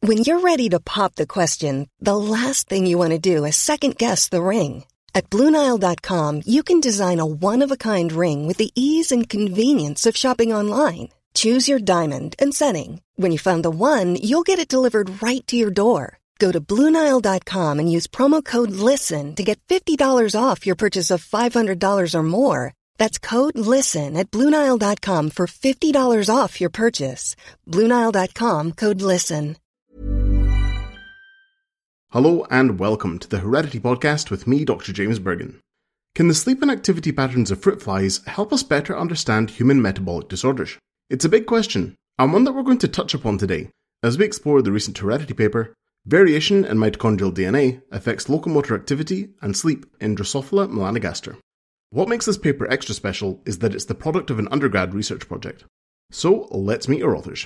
When you're ready to pop the question, the last thing you want to do is second-guess the ring. At BlueNile.com, you can design a one-of-a-kind ring with the ease and convenience of shopping online. Choose your diamond and setting. When you find the one, you'll get it delivered right to your door. Go to BlueNile.com and use promo code LISTEN to get $50 off your purchase of $500 or more. That's code LISTEN at BlueNile.com for $50 off your purchase. BlueNile.com, code LISTEN. Hello and welcome to the Heredity Podcast with me, Dr. James Bergen. Can the sleep and activity patterns of fruit flies help us better understand human metabolic disorders? It's a big question, and one that we're going to touch upon today as we explore the recent Heredity paper, Variation in Mitochondrial DNA Affects Locomotor Activity and Sleep in Drosophila melanogaster. What makes this paper extra special is that it's the product of an undergrad research project. So let's meet our authors.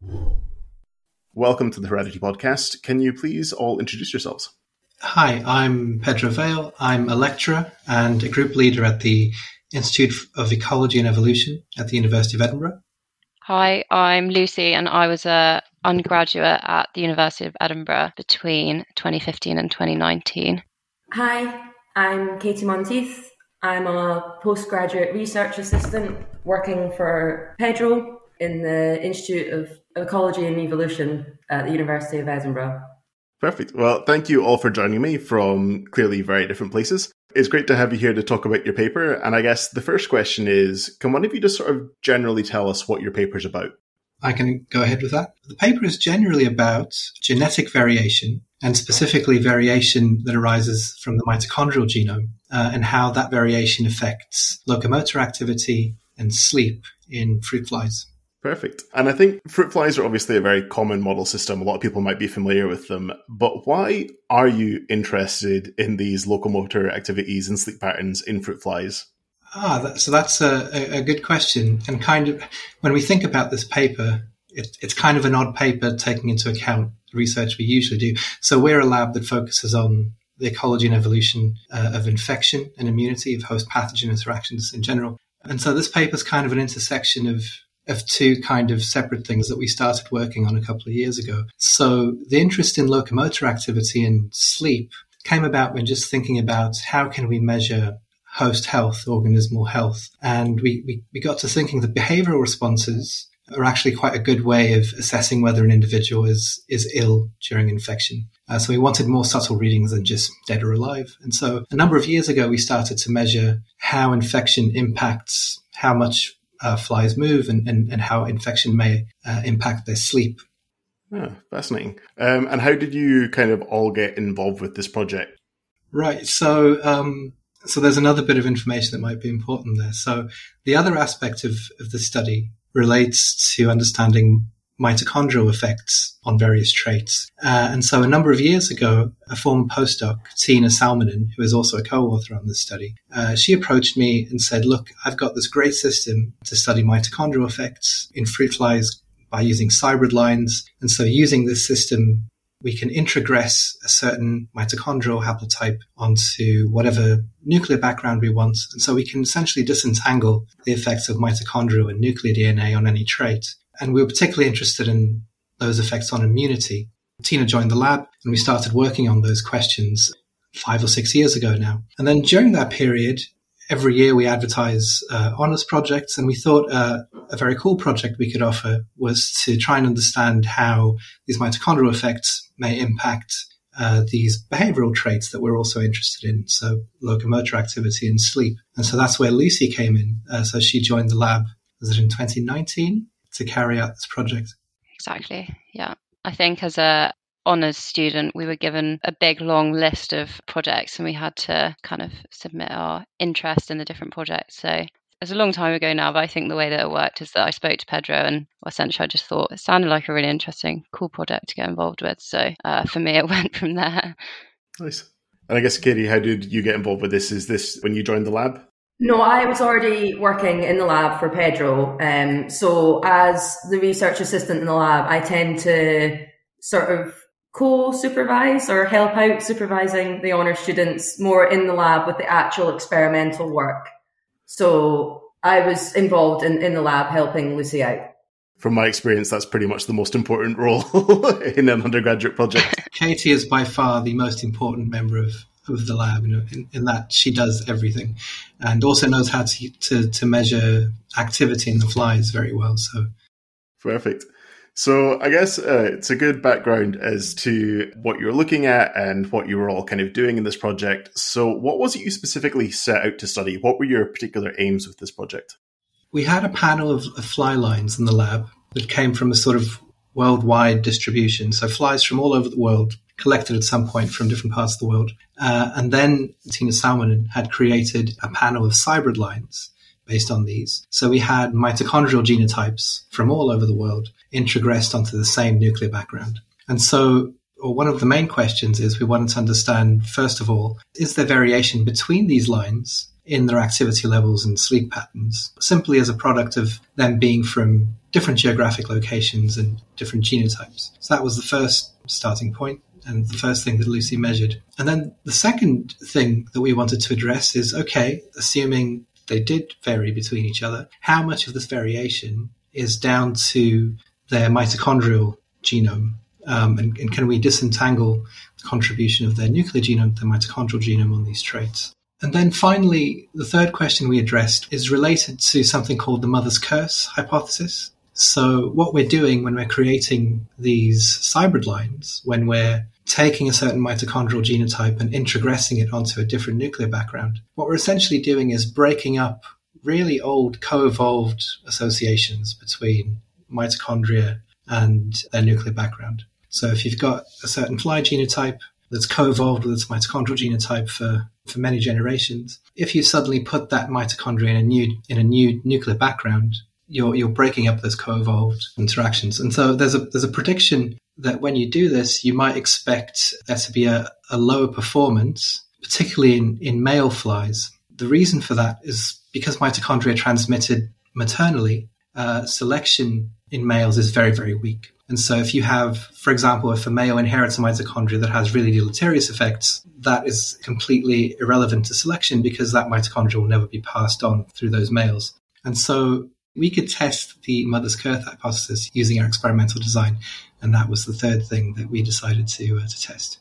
Welcome to the Heredity Podcast. Can you please all introduce yourselves? Hi, I'm Pedro Vale. I'm a lecturer and a group leader at the Institute of Ecology and Evolution at the University of Edinburgh. Hi, I'm Lucy, and I was an undergraduate at the University of Edinburgh between 2015 and 2019. Hi, I'm Katie Monteith. I'm a postgraduate research assistant working for Pedro in the Institute of Ecology and Evolution at the University of Edinburgh. Perfect. Well, thank you all for joining me from clearly very different places. It's great to have you here to talk about your paper. And I guess the first question is, can one of you just sort of generally tell us what your paper's about? I can go ahead with that. The paper is generally about genetic variation, and specifically variation that arises from the mitochondrial genome, and how that variation affects locomotor activity and sleep in fruit flies. Perfect. And I think fruit flies are obviously a very common model system. A lot of people might be familiar with them. But why are you interested in these locomotor activities and sleep patterns in fruit flies? So that's a good question. And kind of, when we think about this paper, it's kind of an odd paper taking into account the research we usually do. So we're a lab that focuses on the ecology and evolution of infection and immunity, of host pathogen interactions in general. And so this paper is kind of an intersection of two kind of separate things that we started working on a couple of years ago. So the interest in locomotor activity and sleep came about when just thinking about how can we measure host health, organismal health. And we got to thinking that behavioral responses are actually quite a good way of assessing whether an individual is ill during infection. So we wanted more subtle readings than just dead or alive. And so a number of years ago, we started to measure how infection impacts how much flies move and how infection may impact their sleep. Oh, fascinating. And how did you kind of all get involved with this project? Right. So there's another bit of information that might be important there. So the other aspect of the study relates to understanding mitochondrial effects on various traits. And so a number of years ago, a former postdoc, Tina Salminen, who is also a co-author on this study, she approached me and said, look, I've got this great system to study mitochondrial effects in fruit flies by using cybrid lines. And so using this system, we can introgress a certain mitochondrial haplotype onto whatever nuclear background we want. And so we can essentially disentangle the effects of mitochondrial and nuclear DNA on any trait. And we were particularly interested in those effects on immunity. Tina joined the lab and we started working on those questions 5 or 6 years ago now. And then during that period, every year we advertise honors projects, and we thought a very cool project we could offer was to try and understand how these mitochondrial effects may impact these behavioral traits that we're also interested in, so locomotor activity and sleep. And so that's where Lucy came in. So she joined the lab, was it in 2019, to carry out this project? Exactly, yeah. I think as a honours student, we were given a big, long list of projects and we had to kind of submit our interest in the different projects. So it's a long time ago now, but I think the way that it worked is that I spoke to Pedro and essentially I just thought it sounded like a really interesting, cool project to get involved with. So for me, it went from there. Nice. And I guess, Katie, how did you get involved with this? Is this when you joined the lab? No, I was already working in the lab for Pedro. So as the research assistant in the lab, I tend to sort of co-supervise or help out supervising the honours students more in the lab with the actual experimental work. So I was involved in the lab helping Lucy out. From my experience, that's pretty much the most important role in an undergraduate project. Katie is by far the most important member of the lab, in that she does everything and also knows how to measure activity in the flies very well. So perfect. So I guess it's a good background as to what you're looking at and what you were all kind of doing in this project. So what was it you specifically set out to study? What were your particular aims with this project? We had a panel of fly lines in the lab that came from a sort of worldwide distribution. So flies from all over the world collected at some point from different parts of the world. And then Tina Salmon had created a panel of cybrid lines based on these. So we had mitochondrial genotypes from all over the world introgressed onto the same nuclear background. And so one of the main questions is we wanted to understand, first of all, is there variation between these lines in their activity levels and sleep patterns, simply as a product of them being from different geographic locations and different genotypes. So that was the first starting point and the first thing that Lucy measured. And then the second thing that we wanted to address is, okay, assuming they did vary between each other, how much of this variation is down to their mitochondrial genome? And can we disentangle the contribution of their nuclear genome, their mitochondrial genome on these traits? And then finally, the third question we addressed is related to something called the mother's curse hypothesis. So what we're doing when we're creating these cybrid lines, when we're taking a certain mitochondrial genotype and introgressing it onto a different nuclear background, what we're essentially doing is breaking up really old co-evolved associations between mitochondria and their nuclear background. So if you've got a certain fly genotype that's co-evolved with its mitochondrial genotype for many generations, if you suddenly put that mitochondria in a new nuclear background, you're breaking up those co-evolved interactions. And so there's a prediction that when you do this, you might expect there to be a lower performance, particularly in male flies. The reason for that is because mitochondria are transmitted maternally, selection in males is very, very weak. And so if you have, for example, if a male inherits a mitochondria that has really deleterious effects, that is completely irrelevant to selection because that mitochondria will never be passed on through those males. And so we could test the mother's curse hypothesis using our experimental design. And that was the third thing that we decided to test.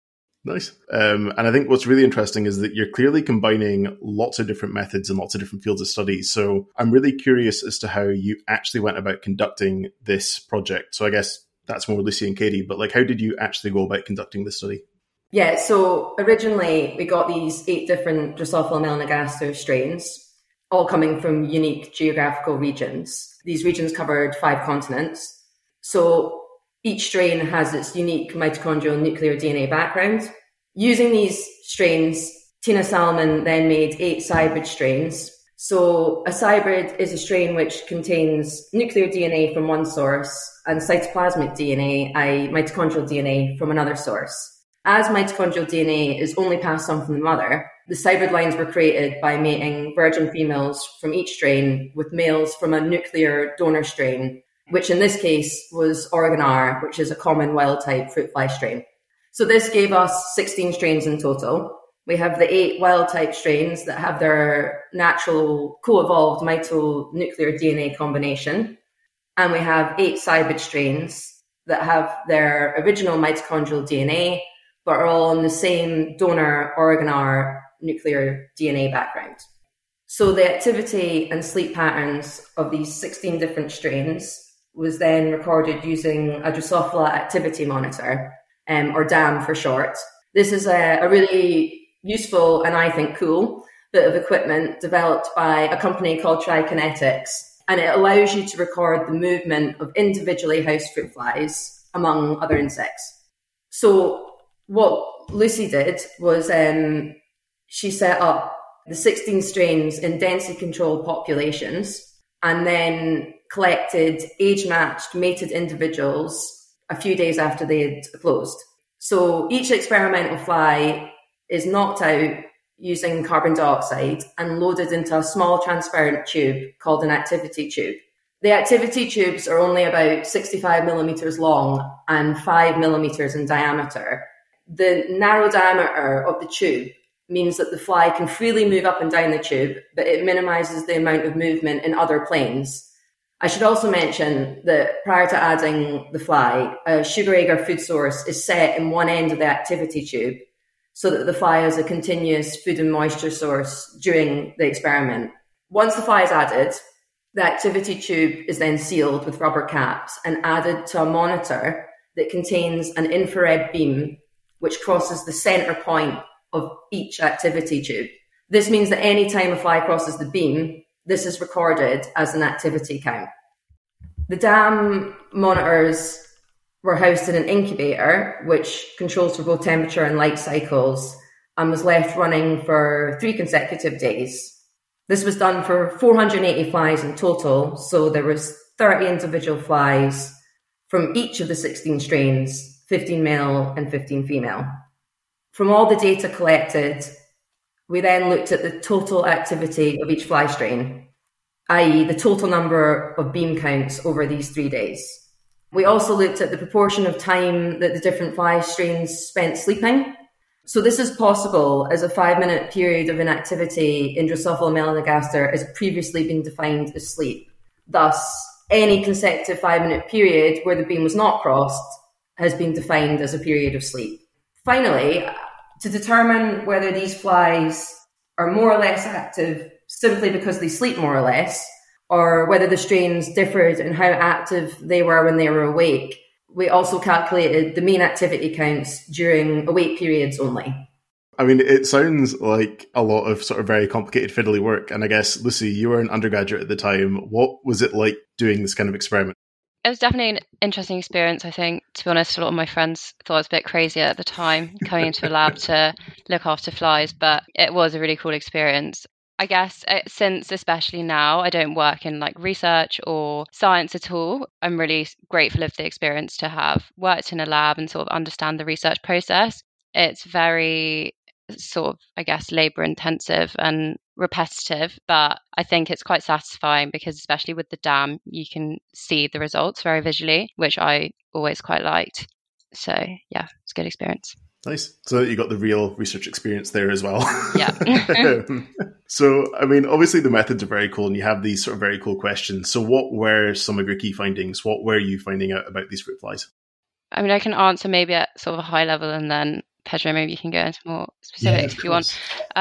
Nice. And I think what's really interesting is that you're clearly combining lots of different methods and lots of different fields of study. So I'm really curious as to how you actually went about conducting this project. So I guess that's more Lucy and Katie, but how did you actually go about conducting this study? Yeah, so originally we got these 8 different Drosophila melanogaster strains, all coming from unique geographical regions. These regions covered 5 continents. So each strain has its unique mitochondrial nuclear DNA background. Using these strains, Tina Salmon then made 8 cybrid strains. So a cybrid is a strain which contains nuclear DNA from one source and cytoplasmic DNA, i.e. mitochondrial DNA, from another source. As mitochondrial DNA is only passed on from the mother, the cybrid lines were created by mating virgin females from each strain with males from a nuclear donor strain, which in this case was Oregon R, which is a common wild-type fruit fly strain. So this gave us 16 strains in total. We have the 8 wild-type strains that have their natural co-evolved mitonuclear DNA combination. And we have 8 cybrid strains that have their original mitochondrial DNA, but are all on the same donor Oregon R nuclear DNA background. So the activity and sleep patterns of these 16 different strains was then recorded using a Drosophila Activity Monitor, or DAM for short. This is a really useful and I think cool bit of equipment developed by a company called Trikinetics, and it allows you to record the movement of individually housed fruit flies among other insects. So what Lucy did was she set up the 16 strains in densely controlled populations and then collected age-matched mated individuals a few days after they had closed. So each experimental fly is knocked out using carbon dioxide and loaded into a small transparent tube called an activity tube. The activity tubes are only about 65 millimeters long and 5 millimeters in diameter. The narrow diameter of the tube means that the fly can freely move up and down the tube, but it minimizes the amount of movement in other planes. I should also mention that prior to adding the fly, a sugar egg or food source is set in one end of the activity tube so that the fly has a continuous food and moisture source during the experiment. Once the fly is added, the activity tube is then sealed with rubber caps and added to a monitor that contains an infrared beam which crosses the center point of each activity tube. This means that any time a fly crosses the beam, this is recorded as an activity count. The dam monitors were housed in an incubator, which controls for both temperature and light cycles, and was left running for 3 consecutive days. This was done for 480 flies in total, so there was 30 individual flies from each of the 16 strains, 15 male and 15 female. From all the data collected, we then looked at the total activity of each fly strain, i.e. the total number of beam counts over these 3 days. We also looked at the proportion of time that the different fly strains spent sleeping. So this is possible as a 5-minute period of inactivity in Drosophila melanogaster has previously been defined as sleep. Thus, any consecutive 5-minute period where the beam was not crossed has been defined as a period of sleep. Finally, to determine whether these flies are more or less active simply because they sleep more or less, or whether the strains differed in how active they were when they were awake, we also calculated the mean activity counts during awake periods only. I mean, it sounds like a lot of sort of very complicated fiddly work. And I guess, Lucy, you were an undergraduate at the time. What was it like doing this kind of experiment? It was definitely an interesting experience, I think. To be honest, a lot of my friends thought I was a bit crazy at the time, coming into a lab to look after flies, but it was a really cool experience. I guess since especially now I don't work in like research or science at all, I'm really grateful of the experience to have worked in a lab and sort of understand the research process. It's very sort of, I guess, labor intensive and repetitive, but I think it's quite satisfying because especially with the dam, you can see the results very visually, which I always quite liked. So yeah, it's a good experience. Nice. So you got the real research experience there as well. Yeah. So, I mean, obviously the methods are very cool and you have these sort of very cool questions. So what were some of your key findings? What were you finding out about these fruit flies? I mean, I can answer maybe at sort of a high level and then Pedro, maybe you can go into more specifics if you want.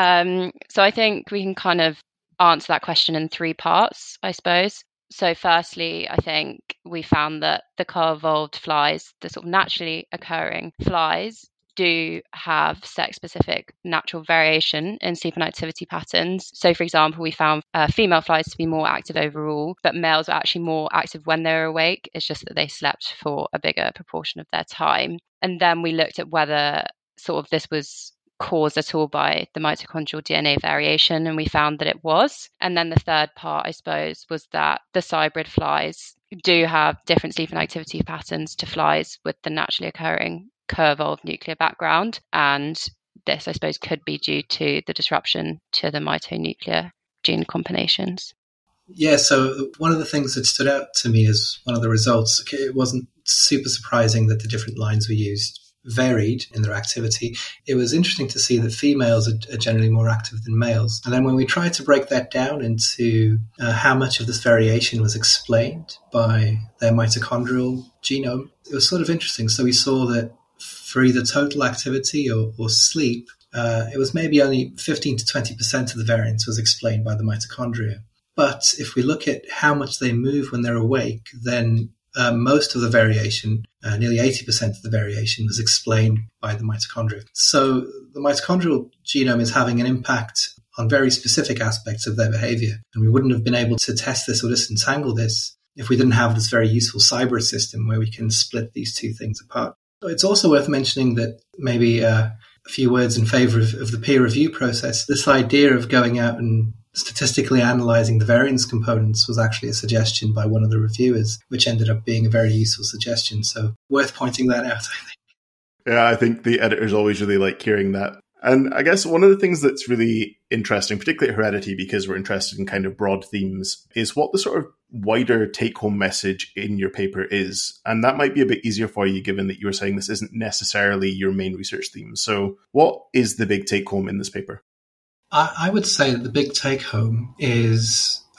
So I think we can kind of answer that question in 3 parts, I suppose. So firstly, I think we found that the co-evolved flies, the sort of naturally occurring flies, do have sex-specific natural variation in sleep and activity patterns. So, for example, we found female flies to be more active overall, but males are actually more active when they're awake. It's just that they slept for a bigger proportion of their time. And then we looked at whether sort of this was caused at all by the mitochondrial DNA variation, and we found that it was. And then the third part, I suppose, was that the cybrid flies do have different sleep and activity patterns to flies with the naturally occurring co-evolved nuclear background, and this I suppose could be due to the disruption to the mitonuclear gene combinations. Yeah, so one of the things that stood out to me as one of the results, it wasn't super surprising that the different lines we used varied in their activity. It was interesting to see that females are generally more active than males. And then when we tried to break that down into how much of this variation was explained by their mitochondrial genome, it was sort of interesting. So we saw that for either total activity or sleep, it was maybe only 15 to 20% of the variance was explained by the mitochondria. But if we look at how much they move when they're awake, then most of the variation, nearly 80% of the variation, was explained by the mitochondria. So the mitochondrial genome is having an impact on very specific aspects of their behavior. And we wouldn't have been able to test this or disentangle this if we didn't have this very useful cybrid system where we can split these two things apart. It's also worth mentioning that maybe a few words in favor of the peer review process. This idea of going out and statistically analyzing the variance components was actually a suggestion by one of the reviewers, which ended up being a very useful suggestion. So worth pointing that out, I think. Yeah, I think the editors always really like hearing that. And I guess one of the things that's really interesting, particularly at Heredity, because we're interested in kind of broad themes, is what the sort of wider take-home message in your paper is. And that might be a bit easier for you, given that you were saying this isn't necessarily your main research theme. So what is the big take-home in this paper? I would say that the big take-home is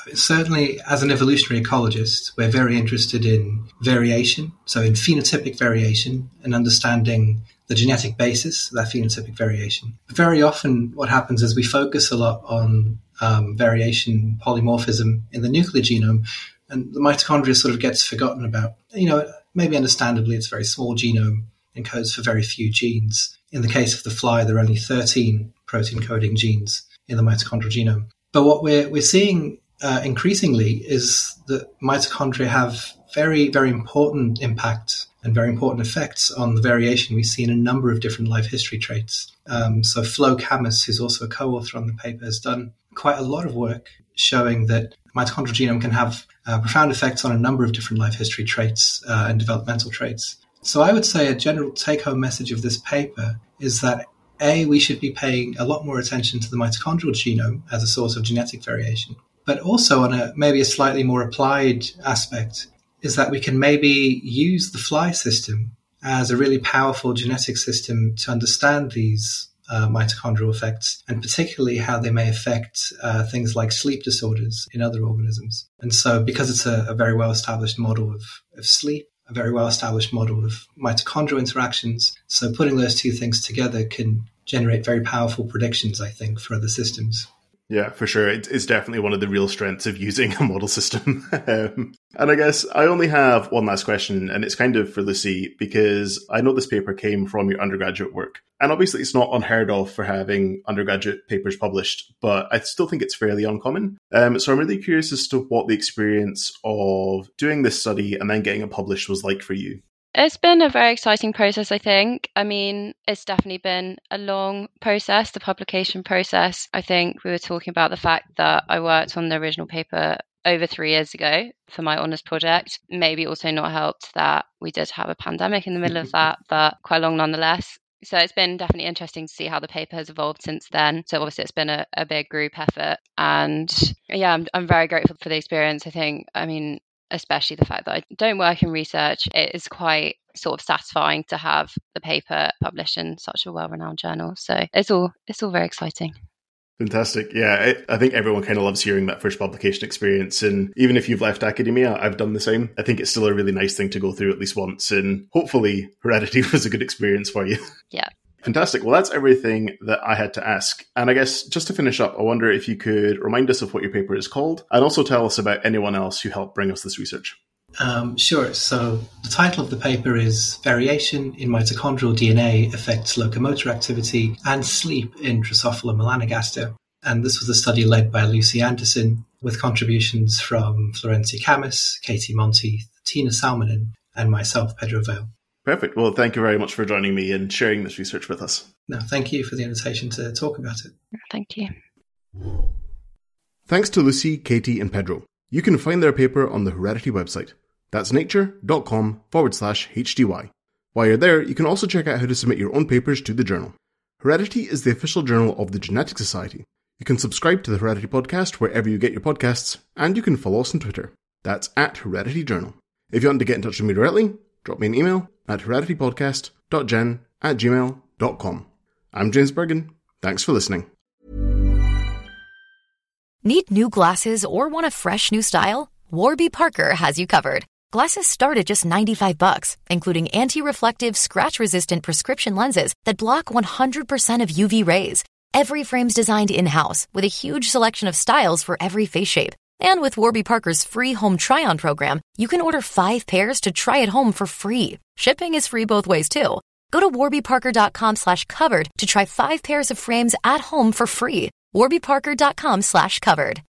Certainly, as an evolutionary ecologist, we're very interested in variation, so in phenotypic variation and understanding the genetic basis of that phenotypic variation. Very often what happens is we focus a lot on variation, polymorphism in the nuclear genome, and the mitochondria sort of gets forgotten about. Maybe understandably, it's a very small genome, encodes for very few genes. In the case of the fly, there are only 13 protein-coding genes in the mitochondrial genome. But what we're seeing increasingly is that mitochondria have very, very important impact and very important effects on the variation we see in a number of different life history traits. So Flo Camus, who's also a co-author on the paper, has done quite a lot of work showing that mitochondrial genome can have profound effects on a number of different life history traits and developmental traits. So I would say a general take-home message of this paper is that we should be paying a lot more attention to the mitochondrial genome as a source of genetic variation. But also on maybe a slightly more applied aspect is that we can maybe use the fly system as a really powerful genetic system to understand these mitochondrial effects, and particularly how they may affect things like sleep disorders in other organisms. And so because it's a very well-established model of sleep, a very well-established model of mitochondrial interactions, so putting those two things together can generate very powerful predictions, I think, for other systems. Yeah, for sure. It's definitely one of the real strengths of using a model system. And I guess I only have one last question, and it's kind of for Lucy, because I know this paper came from your undergraduate work. And obviously it's not unheard of for having undergraduate papers published, but I still think it's fairly uncommon. So I'm really curious as to what the experience of doing this study and then getting it published was like for you. It's been a very exciting process, I think. I mean, it's definitely been a long process, the publication process. I think we were talking about the fact that I worked on the original paper over 3 years ago for my honours project. Maybe also not helped that we did have a pandemic in the middle of that, but quite long nonetheless. So it's been definitely interesting to see how the paper has evolved since then. So obviously it's been a big group effort. And yeah, I'm very grateful for the experience. Especially the fact that I don't work in research, it is quite sort of satisfying to have the paper published in such a well-renowned journal. So it's all very exciting. Fantastic. Yeah, I think everyone kind of loves hearing that first publication experience. And even if you've left academia, I've done the same. I think it's still a really nice thing to go through at least once. And hopefully Heredity was a good experience for you. Yeah. Fantastic. Well, that's everything that I had to ask. And I guess just to finish up, I wonder if you could remind us of what your paper is called and also tell us about anyone else who helped bring us this research. Sure. So the title of the paper is Variation in Mitochondrial DNA Affects Locomotor Activity and Sleep in Drosophila melanogaster. And this was a study led by Lucy Anderson with contributions from Florencia Camus, Katie Monteith, Tina Salmonen, and myself, Pedro Vale. Perfect. Well, thank you very much for joining me and sharing this research with us. No, thank you for the invitation to talk about it. Thank you. Thanks to Lucy, Katie, and Pedro. You can find their paper on the Heredity website. That's nature.com/HDY. While you're there, you can also check out how to submit your own papers to the journal. Heredity is the official journal of the Genetic Society. You can subscribe to the Heredity podcast wherever you get your podcasts, and you can follow us on Twitter. That's @HeredityJournal. If you want to get in touch with me directly, drop me an email at hereditypodcast.jen@gmail.com. I'm James Bergen. Thanks for listening. Need new glasses or want a fresh new style? Warby Parker has you covered. Glasses start at just $95, including anti-reflective, scratch-resistant prescription lenses that block 100% of UV rays. Every frame's designed in-house with a huge selection of styles for every face shape. And with Warby Parker's free home try-on program, you can order 5 pairs to try at home for free. Shipping is free both ways, too. Go to warbyparker.com/covered to try 5 pairs of frames at home for free. warbyparker.com/covered.